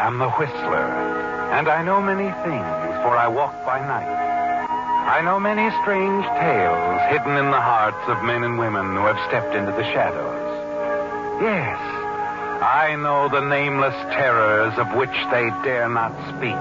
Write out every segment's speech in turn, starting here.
am the Whistler, and I know many things, for I walk by night. I know many strange tales hidden in the hearts of men and women who have stepped into the shadows. Yes, I know the nameless terrors of which they dare not speak.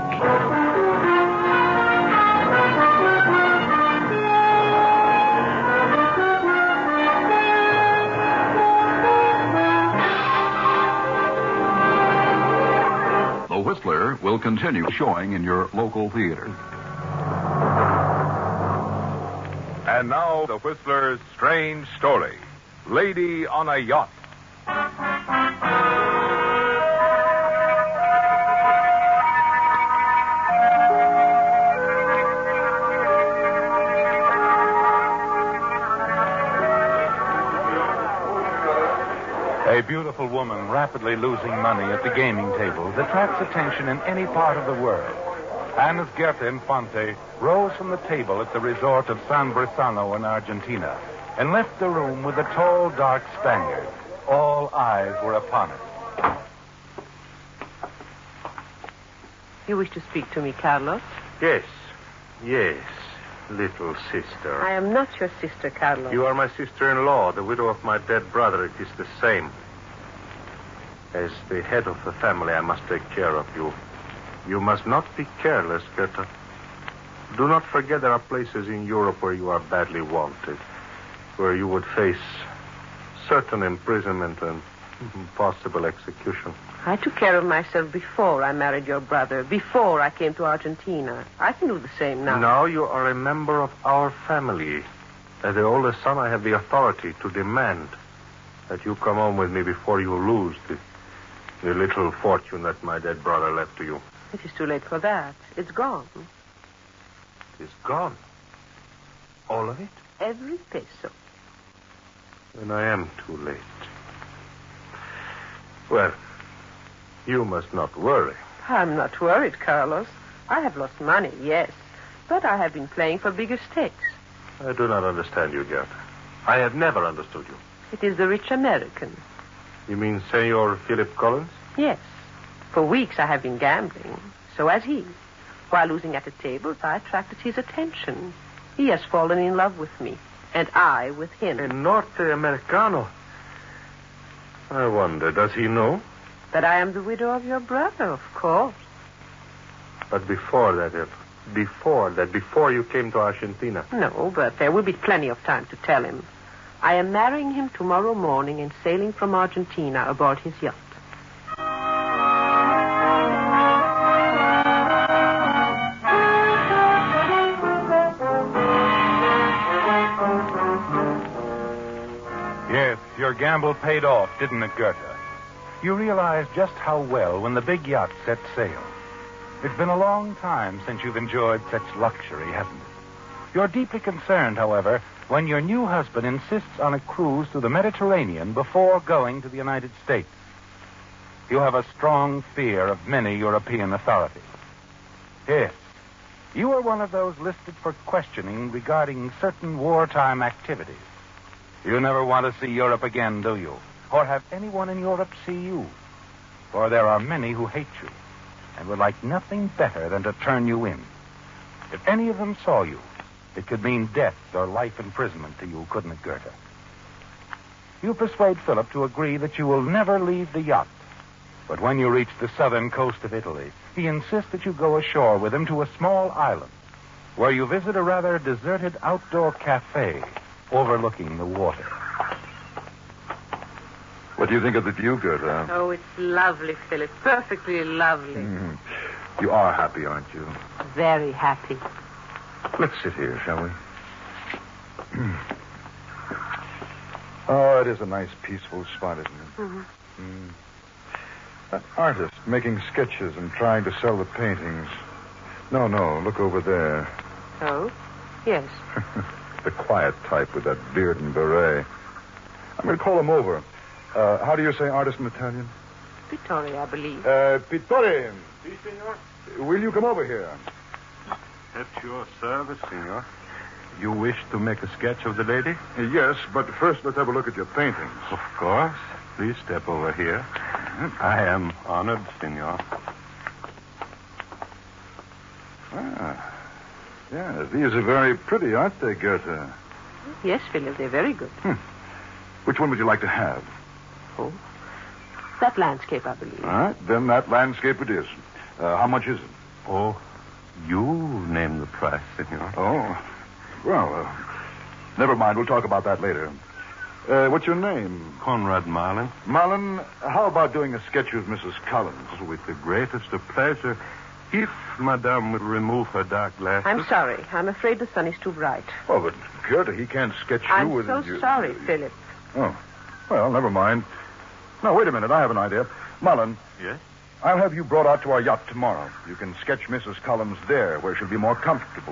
The Whistler will continue showing in your local theaters. And now, The Whistler's strange story, Lady on a Yacht. A beautiful woman rapidly losing money at the gaming tables attracts attention in any part of the world. Anna's Goethe Infante rose from the table at the resort of San Brisano in Argentina and left the room with a tall, dark Spaniard. All eyes were upon her. You wish to speak to me, Carlos? Yes, little sister. I am not your sister, Carlos. You are my sister-in-law, the widow of my dead brother. It is the same. As the head of the family, I must take care of you. You must not be careless, Goethe. Do not forget there are places in Europe where you are badly wanted, where you would face certain imprisonment and possible execution. I took care of myself before I married your brother, before I came to Argentina. I can do the same now. Now you are a member of our family. As the oldest son, I have the authority to demand that you come home with me before you lose the little fortune that my dead brother left to you. It is too late for that. It's gone. It's gone. All of it? Every peso. Then I am too late. Well, you must not worry. I'm not worried, Carlos. I have lost money, yes. But I have been playing for bigger stakes. I do not understand you, Goethe. I have never understood you. It is the rich American. You mean Senor Philip Collins? Yes. For weeks I have been gambling. So has he. While losing at the tables, I attracted his attention. He has fallen in love with me. And I with him. A Norte Americano. I wonder, does he know? That I am the widow of your brother, of course. But before you came to Argentina. No, but there will be plenty of time to tell him. I am marrying him tomorrow morning and sailing from Argentina aboard his yacht. Yes, your gamble paid off, didn't it, Goethe? You realize just how well when the big yacht set sail. It's been a long time since you've enjoyed such luxury, hasn't it? You're deeply concerned, however, when your new husband insists on a cruise through the Mediterranean before going to the United States. You have a strong fear of many European authorities. Yes, you are one of those listed for questioning regarding certain wartime activities. You never want to see Europe again, do you? Or have anyone in Europe see you? For there are many who hate you and would like nothing better than to turn you in. If any of them saw you, it could mean death or life imprisonment to you, couldn't it, Goethe? You persuade Philip to agree that you will never leave the yacht. But when you reach the southern coast of Italy, he insists that you go ashore with him to a small island where you visit a rather deserted outdoor cafe overlooking the water. What do you think of the view, Goethe? Oh, it's lovely, Philip. Perfectly lovely. You are happy, aren't you? Very happy. Let's sit here, shall we? Oh, it is a nice, peaceful spot, isn't it? Mm-hmm. An artist making sketches and trying to sell the paintings. No, look over there. Oh? Yes. The quiet type with that beard and beret. I'm going to call him over. How do you say artist in Italian? Pittore, I believe. Pittore. Si, senor. Will you come over here? At your service, senor. You wish to make a sketch of the lady? Yes, but first let's have a look at your paintings. Of course. Please step over here. I am honored, senor. Ah. Yeah, these are very pretty, aren't they, Goethe? Yes, Philip, they're very good. Which one would you like to have? Oh, that landscape, I believe. All right, then that landscape it is. How much is it? Oh, you name the price, senor. Oh, well, never mind. We'll talk about that later. What's your name? Conrad Marlin. Marlin, how about doing a sketch of Mrs. Collins? With the greatest of pleasure. If Madame would remove her dark glasses. I'm sorry. I'm afraid the sun is too bright. Oh, but Goethe, he can't sketch you I'm with... so sorry, Philip. Oh, well, never mind. Now, wait a minute. I have an idea. Marlin. Yes? I'll have you brought out to our yacht tomorrow. You can sketch Mrs. Collins there, where she'll be more comfortable.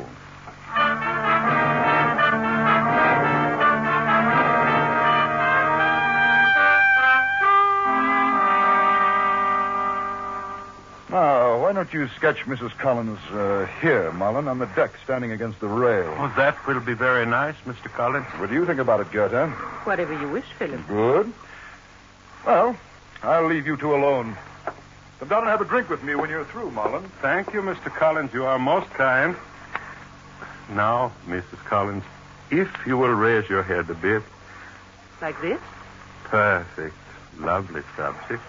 Now, why don't you sketch Mrs. Collins here, Marlin, on the deck, standing against the rail? Oh, that will be very nice, Mr. Collins. What do you think about it, Goethe? Whatever you wish, Philip. Good. Well, I'll leave you two alone. Come down and have a drink with me when you're through, Marlin. Thank you, Mr. Collins. You are most kind. Now, Mrs. Collins, if you will raise your head a bit. Like this? Perfect. Lovely subject.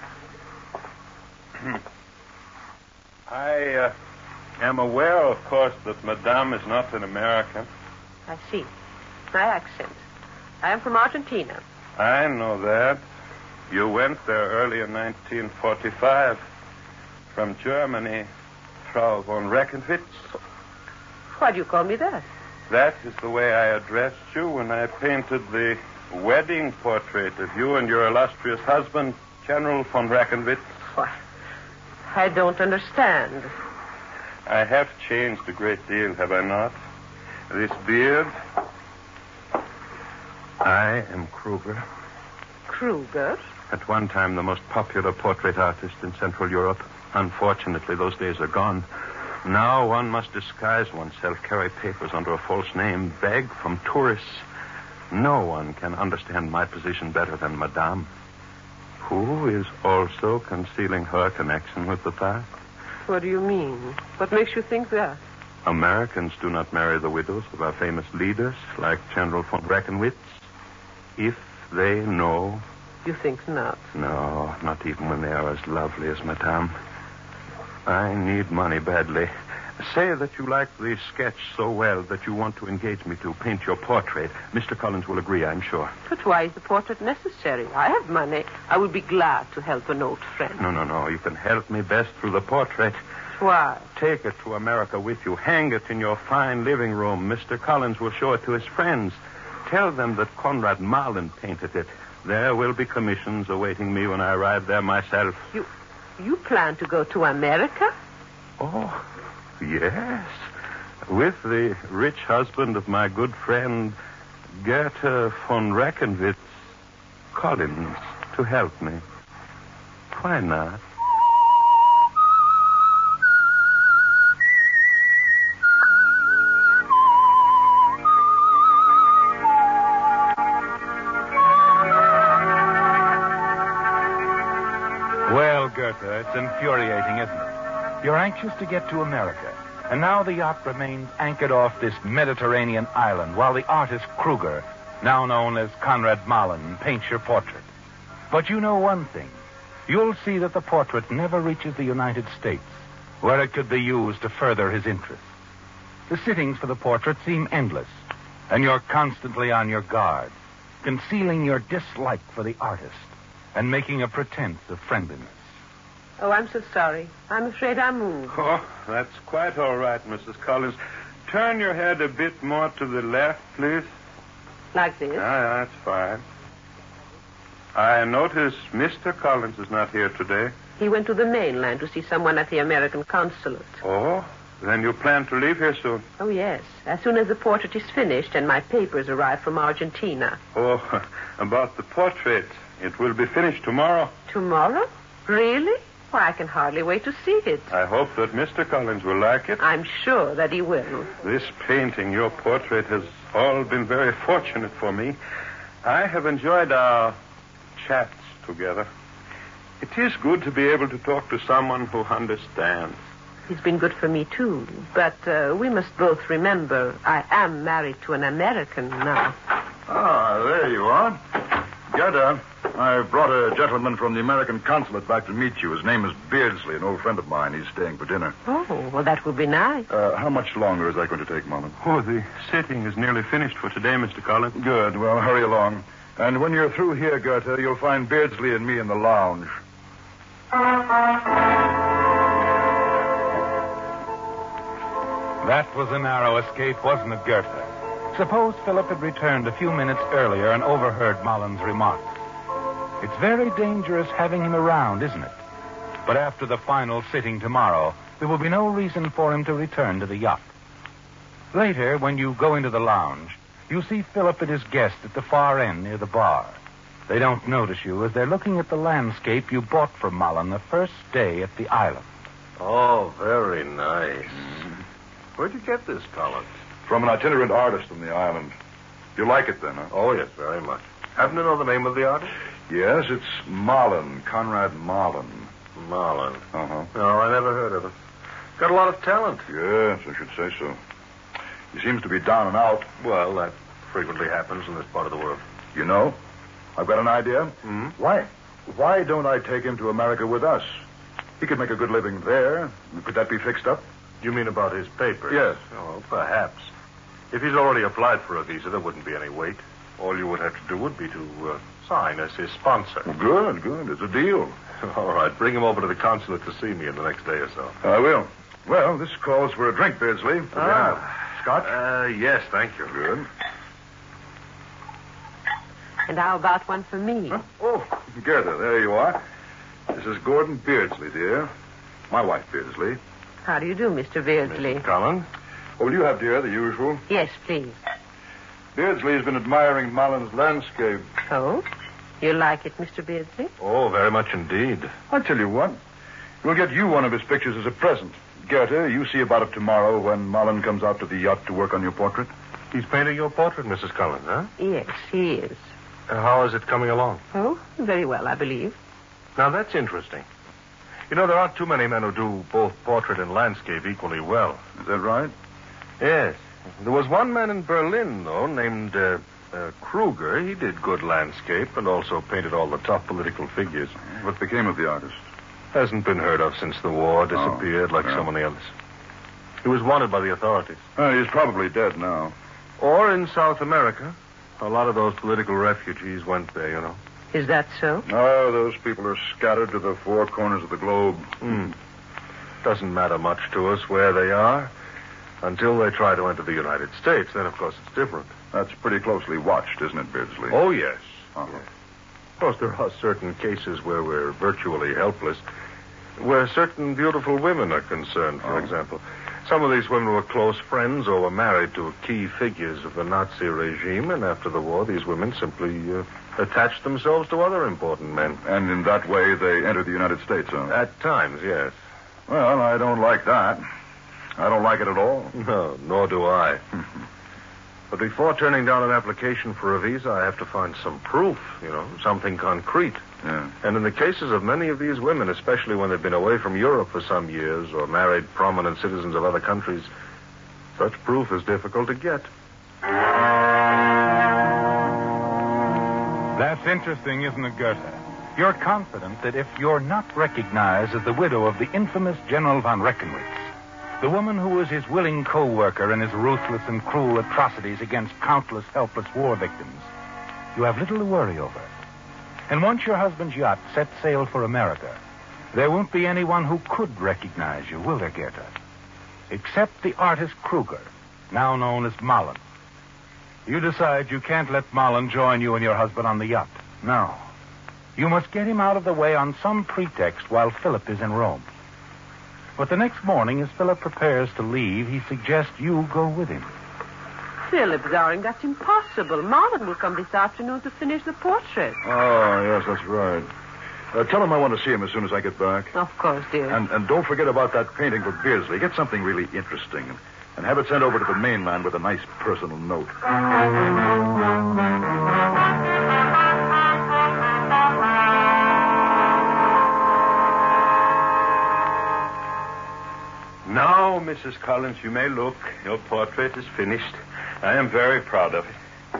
I am aware, of course, that Madame is not an American. I see. My accent. I am from Argentina. I know that. You went there early in 1945 from Germany, Frau von Reckenwitz. Why do you call me that? That is the way I addressed you when I painted the wedding portrait of you and your illustrious husband, General von Reckenwitz. Why, I don't understand. I have changed a great deal, have I not? This beard. I am Kruger. Kruger? At one time, the most popular portrait artist in Central Europe. Unfortunately, those days are gone. Now one must disguise oneself, carry papers under a false name, beg from tourists. No one can understand my position better than Madame, who is also concealing her connection with the past. What do you mean? What makes you think that? Americans do not marry the widows of our famous leaders, like General von Reckenwitz, if they know. You think not? No, not even when they are as lovely as Madame. I need money badly. Say that you like the sketch so well that you want to engage me to paint your portrait. Mr. Collins will agree, I'm sure. But why is the portrait necessary? I have money. I would be glad to help an old friend. No. You can help me best through the portrait. Why? Take it to America with you. Hang it in your fine living room. Mr. Collins will show it to his friends. Tell them that Conrad Marlin painted it. There will be commissions awaiting me when I arrive there myself. You plan to go to America? Oh, yes. With the rich husband of my good friend, Goethe von Reckenwitz Collins, to help me. Why not? Well, Goethe, it's infuriating, isn't it? You're anxious to get to America, and now the yacht remains anchored off this Mediterranean island while the artist Kruger, now known as Conrad Marlin, paints your portrait. But you know one thing. You'll see that the portrait never reaches the United States, where it could be used to further his interests. The sittings for the portrait seem endless, and you're constantly on your guard, concealing your dislike for the artist and making a pretense of friendliness. Oh, I'm so sorry. I'm afraid I moved. Oh, that's quite all right, Mrs. Collins. Turn your head a bit more to the left, please. Like this? That's fine. I notice Mr. Collins is not here today. He went to the mainland to see someone at the American consulate. Oh, then you plan to leave here soon? Oh, yes. As soon as the portrait is finished and my papers arrive from Argentina. Oh, about the portrait. It will be finished tomorrow. Tomorrow? Really? Why, I can hardly wait to see it. I hope that Mr. Collins will like it. I'm sure that he will. This painting, your portrait, has all been very fortunate for me. I have enjoyed our chats together. It is good to be able to talk to someone who understands. He's been good for me, too. But we must both remember I am married to an American now. Ah, there you are. Gerda, I've brought a gentleman from the American consulate back to meet you. His name is Beardsley, an old friend of mine. He's staying for dinner. Oh, well, that will be nice. How much longer is that going to take, Mullen? Oh, the sitting is nearly finished for today, Mr. Collins. Good. Well, hurry along. And when you're through here, Gerda, you'll find Beardsley and me in the lounge. That was a narrow escape, wasn't it, Goethe? Suppose Philip had returned a few minutes earlier and overheard Mullen's remarks. It's very dangerous having him around, isn't it? But after the final sitting tomorrow, there will be no reason for him to return to the yacht. Later, when you go into the lounge, you see Philip and his guest at the far end near the bar. They don't notice you as they're looking at the landscape you bought from Mullen the first day at the island. Oh, very nice. Where'd you get this, Collins? From an itinerant artist on the island. You like it then, huh? Oh, yes, very much. Happen to know the name of the artist? Yes, it's Marlin, Conrad Marlin. Marlin. Uh-huh. No, I never heard of it. Got a lot of talent. Yes, I should say so. He seems to be down and out. Well, that frequently happens in this part of the world. You know, I've got an idea. Hmm? Why don't I take him to America with us? He could make a good living there. Could that be fixed up? You mean about his papers? Yes. Oh, perhaps. If he's already applied for a visa, there wouldn't be any wait. All you would have to do would be to sign as his sponsor. Good. It's a deal. All right, bring him over to the consulate to see me in the next day or so. I will. Well, this calls for a drink, Beardsley. Scotch? Yes, thank you. Good. And how about one for me? Huh? Oh, Gerda, there you are. This is Gordon Beardsley, dear. My wife, Beardsley. How do you do, Mr. Beardsley? Mrs. Collins? What will you have, dear? The usual? Yes, please. Beardsley has been admiring Mullen's landscape. Oh? You like it, Mr. Beardsley? Oh, very much indeed. I'll tell you what. We'll get you one of his pictures as a present. Gerda, you see about it tomorrow when Mullen comes out to the yacht to work on your portrait. He's painting your portrait, Mrs. Collins, huh? Yes, he is. How is it coming along? Oh, very well, I believe. Now, that's interesting. You know, there aren't too many men who do both portrait and landscape equally well. Is that right? Yes. There was one man in Berlin, though, named Kruger. He did good landscape and also painted all the top political figures. What became of the artist? Hasn't been heard of since the war. Disappeared like so many others. He was wanted by the authorities. He's probably dead now. Or in South America. A lot of those political refugees went there, you know. Is that so? Oh, those people are scattered to the four corners of the globe. Doesn't matter much to us where they are. Until they try to enter the United States, then, of course, it's different. That's pretty closely watched, isn't it, Beardsley? Oh, yes. Uh-huh. Yes. Of course, there are certain cases where we're virtually helpless, where certain beautiful women are concerned, for example. Some of these women were close friends or were married to key figures of the Nazi regime, and after the war, these women simply attached themselves to other important men. And in that way, they entered the United States, huh? At times, yes. Well, I don't like that. I don't like it at all. No, nor do I. But before turning down an application for a visa, I have to find some proof, you know, something concrete. Yeah. And in the cases of many of these women, especially when they've been away from Europe for some years or married prominent citizens of other countries, such proof is difficult to get. That's interesting, isn't it, Goethe? You're confident that if you're not recognized as the widow of the infamous General von Reckenwitz, the woman who was his willing co-worker in his ruthless and cruel atrocities against countless helpless war victims, you have little to worry over. And once your husband's yacht sets sail for America, there won't be anyone who could recognize you, will there, Goethe? Except the artist Kruger, now known as Mullen. You decide you can't let Mullen join you and your husband on the yacht. No. You must get him out of the way on some pretext while Philip is in Rome. But the next morning, as Philip prepares to leave, he suggests you go with him. Philip, darling, that's impossible. Marlon will come this afternoon to finish the portrait. Oh, yes, that's right. Tell him I want to see him as soon as I get back. Of course, dear. And don't forget about that painting for Beardsley. Get something really interesting. And have it sent over to the mainland with a nice personal note. Mrs. Collins, you may look. Your portrait is finished. I am very proud of it.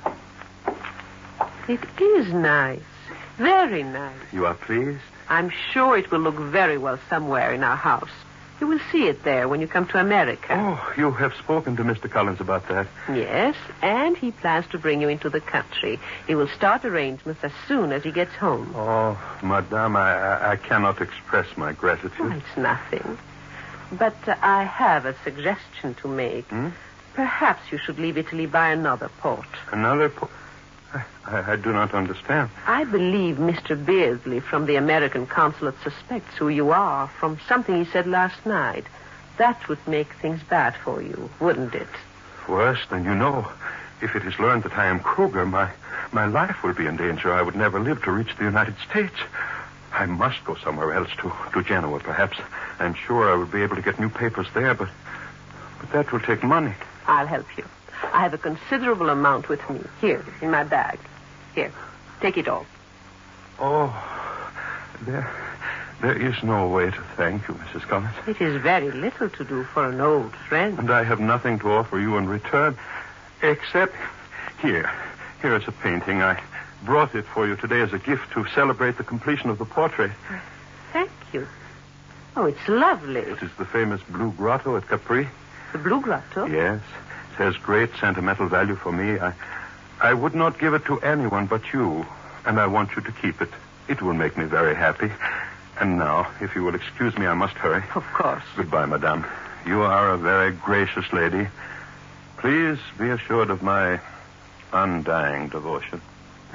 It is nice. Very nice. You are pleased? I'm sure it will look very well somewhere in our house. You will see it there when you come to America. Oh, you have spoken to Mr. Collins about that. Yes, and he plans to bring you into the country. He will start arrangements as soon as he gets home. Oh, Madame, I cannot express my gratitude. Oh, it's nothing. But I have a suggestion to make. Perhaps you should leave Italy by another port. Another port? I do not understand. I believe Mr. Beardsley from the American consulate suspects who you are from something he said last night. That would make things bad for you, wouldn't it? Worse than you know. If it is learned that I am Kruger, my life will be in danger. I would never live to reach the United States. I must go somewhere else, to Genoa, perhaps. I'm sure I will be able to get new papers there, but that will take money. I'll help you. I have a considerable amount with me. Here, in my bag. Here, take it all. Oh, there is no way to thank you, Mrs. Collins. It is very little to do for an old friend. And I have nothing to offer you in return, except here. Here is a painting. I brought it for you today as a gift to celebrate the completion of the portrait. Thank you. Oh, it's lovely. It is the famous Blue Grotto at Capri. The Blue Grotto? Yes. It has great sentimental value for me. I would not give it to anyone but you, and I want you to keep it. It will make me very happy. And now, if you will excuse me, I must hurry. Of course. Goodbye, Madame. You are a very gracious lady. Please be assured of my undying devotion.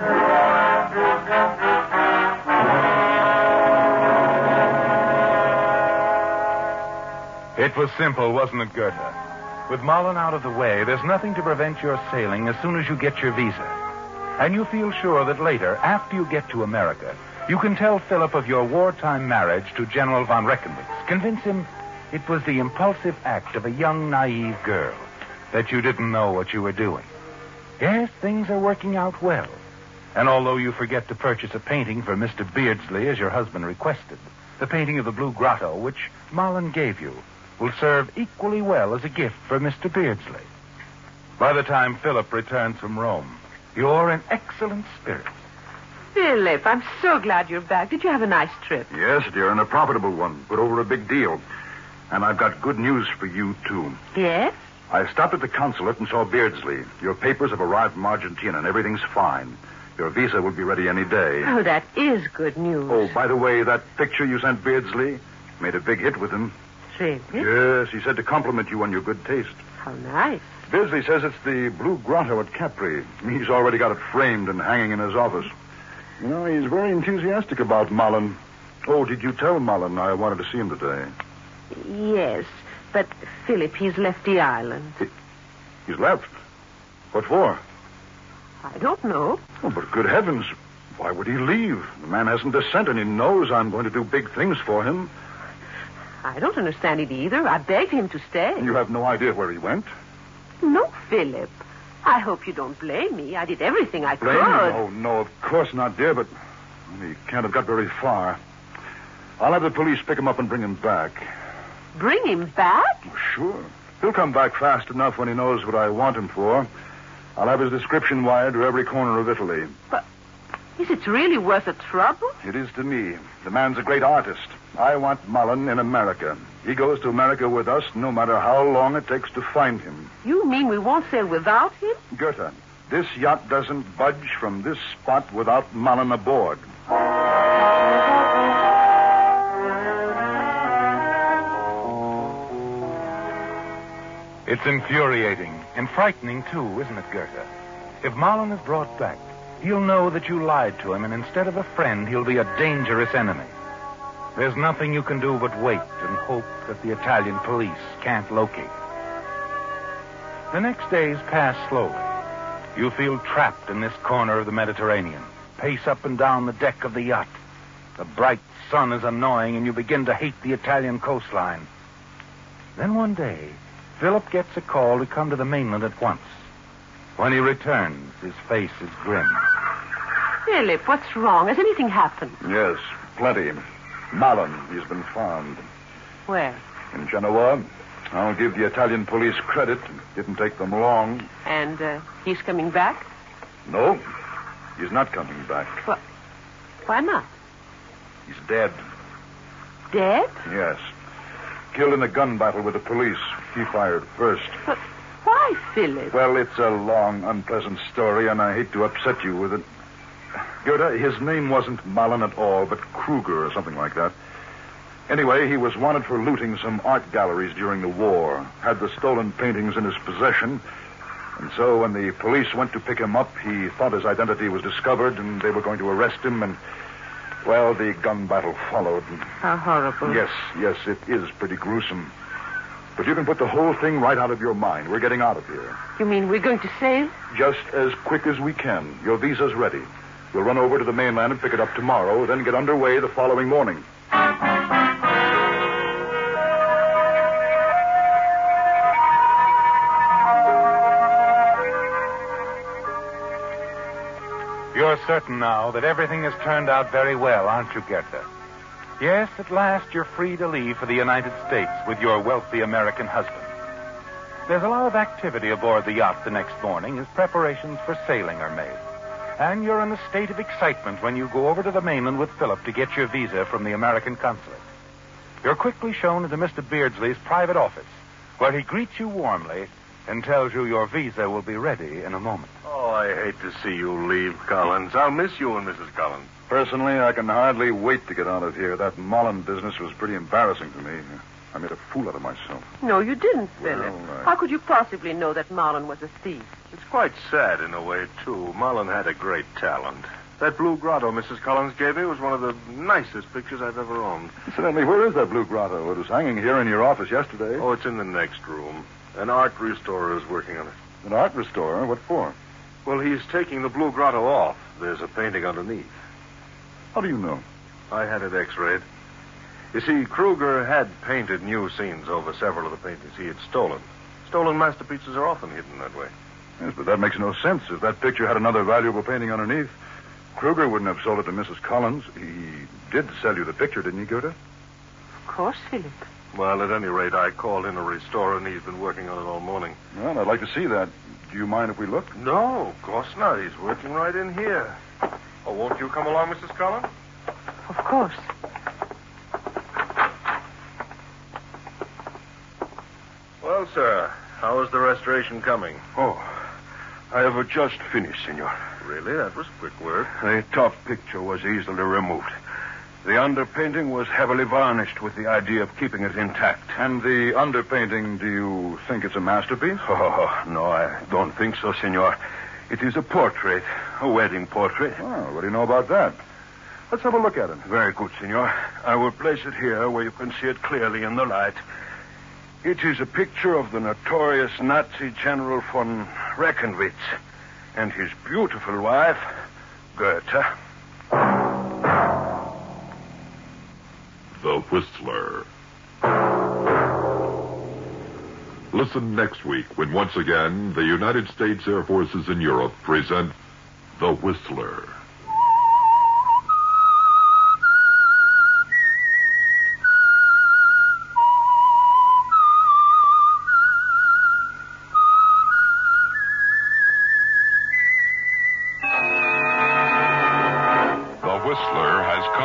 It was simple, wasn't it, Goethe? With Mullen out of the way, there's nothing to prevent your sailing as soon as you get your visa. And you feel sure that later, after you get to America, you can tell Philip of your wartime marriage to General von Reckenwitz. Convince him it was the impulsive act of a young, naive girl, that you didn't know what you were doing. Yes, things are working out well. And although you forget to purchase a painting for Mr. Beardsley, as your husband requested, the painting of the Blue Grotto, which Mullen gave you, will serve equally well as a gift for Mr. Beardsley. By the time Philip returns from Rome, you're in excellent spirits. Philip, I'm so glad you're back. Did you have a nice trip? Yes, dear, and a profitable one. Put over a big deal. And I've got good news for you, too. Yes? I stopped at the consulate and saw Beardsley. Your papers have arrived from Argentina, and everything's fine. Your visa will be ready any day. Oh, that is good news. Oh, by the way, that picture you sent Beardsley made a big hit with him. Really? Yes, he said to compliment you on your good taste. How nice. Beardsley says it's the Blue Grotto at Capri. He's already got it framed and hanging in his office. You know, he's very enthusiastic about Mullen. Oh, did you tell Mullen I wanted to see him today? Yes, but Philip, he's left the island. He's left? What for? I don't know. Oh, but good heavens, why would he leave? The man hasn't a cent, and he knows I'm going to do big things for him. I don't understand it either. I begged him to stay. You have no idea where he went? No, Philip. I hope you don't blame me. I did everything I Blame could. him? Oh, no, of course not, dear, but he can't have got very far. I'll have the police pick him up and bring him back. Bring him back? Oh, sure. He'll come back fast enough when he knows what I want him for. I'll have his description wired to every corner of Italy. But is it really worth the trouble? It is to me. The man's a great artist. I want Mullen in America. He goes to America with us no matter how long it takes to find him. You mean we won't sail without him? Goethe, this yacht doesn't budge from this spot without Mullen aboard. It's infuriating and frightening, too, isn't it, Goethe? If Mullen is brought back, he'll know that you lied to him, and instead of a friend, he'll be a dangerous enemy. There's nothing you can do but wait and hope that the Italian police can't locate him. The next days pass slowly. You feel trapped in this corner of the Mediterranean, pace up and down the deck of the yacht. The bright sun is annoying, and you begin to hate the Italian coastline. Then one day, Philip gets a call to come to the mainland at once. When he returns, his face is grim. Philip, what's wrong? Has anything happened? Yes, plenty. Mullen, he's been found. Where? In Genoa. I'll give the Italian police credit. It didn't take them long. And he's coming back? No, he's not coming back. Why not? He's dead. Dead? Yes. Killed in a gun battle with the police. He fired first. But why, Philip? Well, it's a long, unpleasant story, and I hate to upset you with it. Gerda, his name wasn't Malin at all, but Kruger or something like that. Anyway, he was wanted for looting some art galleries during the war, had the stolen paintings in his possession, and so when the police went to pick him up, he thought his identity was discovered, and they were going to arrest him, and, well, the gun battle followed. How horrible. Yes, it is pretty gruesome. But you can put the whole thing right out of your mind. We're getting out of here. You mean we're going to sail? Just as quick as we can. Your visa's ready. We'll run over to the mainland and pick it up tomorrow, then get underway the following morning. You're certain now that everything has turned out very well, aren't you, Gerda? Yes, at last you're free to leave for the United States with your wealthy American husband. There's a lot of activity aboard the yacht the next morning as preparations for sailing are made. And you're in a state of excitement when you go over to the mainland with Philip to get your visa from the American consulate. You're quickly shown into Mr. Beardsley's private office, where he greets you warmly and tells you your visa will be ready in a moment. Oh, I hate to see you leave, Collins. I'll miss you and Mrs. Collins. Personally, I can hardly wait to get out of here. That Mullen business was pretty embarrassing to me. I made a fool out of myself. No, you didn't, Philip. Well, How could you possibly know that Marlon was a thief? It's quite sad in a way, too. Mullen had a great talent. That blue grotto Mrs. Collins gave me was one of the nicest pictures I've ever owned. Incidentally, where is that blue grotto? It was hanging here in your office yesterday. Oh, it's in the next room. An art restorer is working on it. An art restorer? What for? Well, he's taking the blue grotto off. There's a painting underneath. How do you know? I had it x-rayed. You see, Kruger had painted new scenes over several of the paintings he had stolen. Stolen masterpieces are often hidden that way. Yes, but that makes no sense. If that picture had another valuable painting underneath, Kruger wouldn't have sold it to Mrs. Collins. He did sell you the picture, didn't he, Gerda? Of course, Philip. Well, at any rate, I called in a restorer, and he's been working on it all morning. Well, I'd like to see that. Do you mind if we look? No, of course not. He's working right in here. Oh, won't you come along, Mrs. Collins? Of course. Well, sir, how is the restoration coming? Oh, I have just finished, senor. Really? That was quick work. The top picture was easily removed. The underpainting was heavily varnished with the idea of keeping it intact. And the underpainting, do you think it's a masterpiece? Oh, no, I don't think so, senor. It is a portrait, a wedding portrait. Oh, what do you know about that? Let's have a look at it. Very good, senor. I will place it here where you can see it clearly in the light. It is a picture of the notorious Nazi General von Reckenwitz and his beautiful wife, Goethe. The Whistler. Listen next week when once again the United States Air Forces in Europe present The Whistler.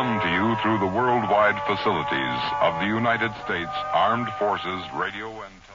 Through the worldwide facilities of the United States Armed Forces Radio and